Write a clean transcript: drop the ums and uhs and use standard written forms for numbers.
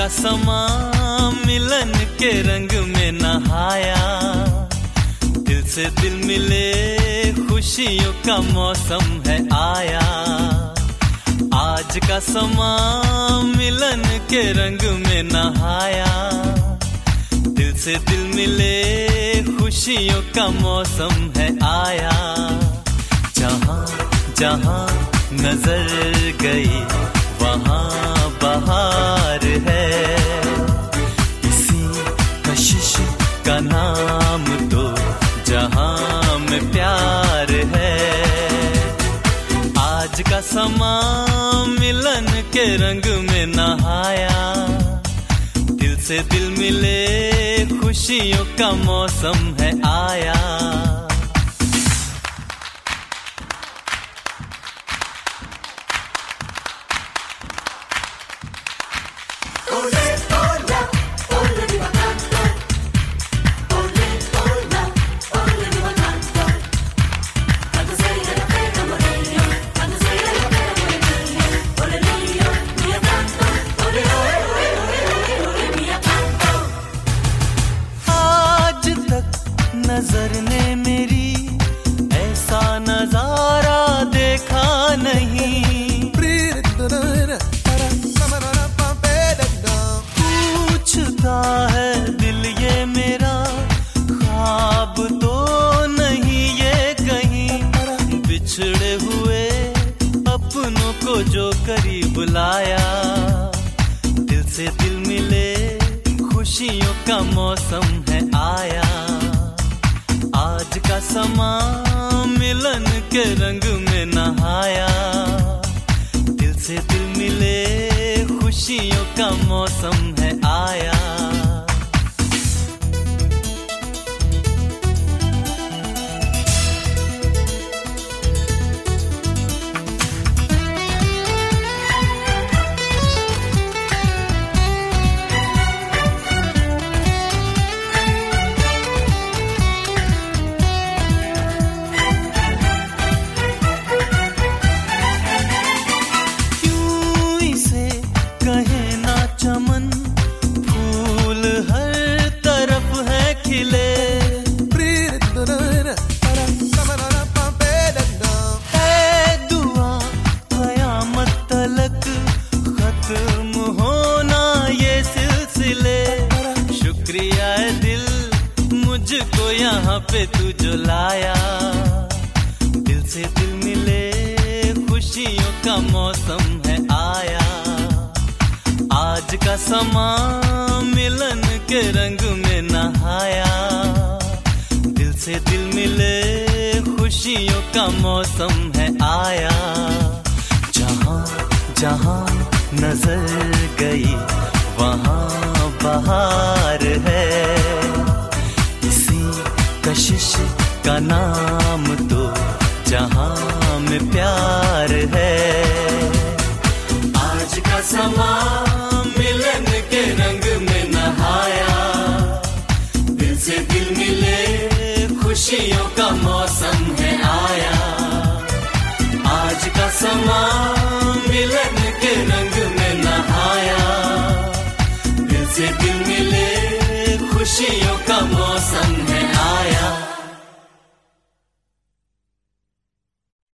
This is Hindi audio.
का समा मिलन के रंग में नहाया, दिल से दिल मिले खुशियों का मौसम है आया। आज का समा मिलन के रंग में नहाया, दिल से दिल मिले खुशियों का मौसम है आया। जहाँ जहाँ नजर गई वहाँ बहार है, इसी कशिश का नाम तो जहाँ में प्यार है। आज का समा मिलन के रंग में नहाया, दिल से दिल मिले खुशियों का मौसम है आया। नजर ने मेरी ऐसा नजारा देखा नहीं, पूछता है दिल ये मेरा ख्वाब तो नहीं ये कहीं। बिछड़े हुए अपनों को जो करीब लाया, दिल से दिल मिले खुशियों का मौसम है आया। आज का समा मिलन के रंग में नहाया, दिल से दिल मिले खुशियों का मौसम है आया। चमन फूल हर तरफ है खिले, है दुआ क़यामत तलक खत्म होना ये सिलसिले। शुक्रिया है दिल मुझको यहाँ पे तू जो लाया, दिल से दिल मिले खुशियों का मौसम है आया। आज का समा मिलन के रंग में नहाया, दिल से दिल मिले खुशियों का मौसम है आया। जहाँ जहाँ नजर गई वहाँ बहार है, इसी कशिश का नाम तो जहाँ में प्यार है। आज का समा मिलन के रंग में नहाया, दिल से दिल मिले खुशियों का मौसम है आया। आज का समा मिलन के रंग में नहाया, दिल से दिल मिले खुशियों का मौसम है